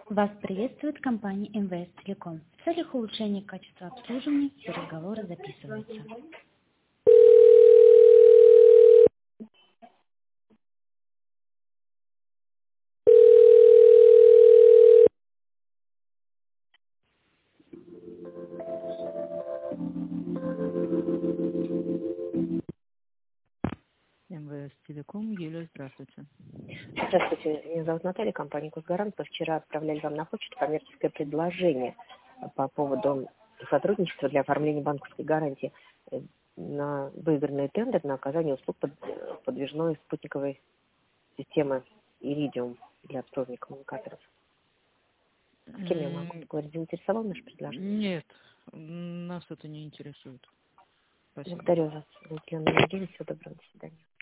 Вас приветствует компания МВС Телеком. В целях улучшения качества обслуживания все разговоры записываются. МВС Телеком, Юлия, здравствуйте. Здравствуйте, меня зовут Наталья, компания «Косгарант». Мы вчера отправляли вам на почту коммерческое предложение по поводу сотрудничества для оформления банковской гарантии на выигранный тендер на оказание услуг подвижной спутниковой системы «Иридиум» для обслуживания коммуникаторов. С кем я могу поговорить? Заинтересовал наше предложение? Нет, нас это не интересует. Спасибо. Благодарю вас за уделенное время. Всего доброго. До свидания.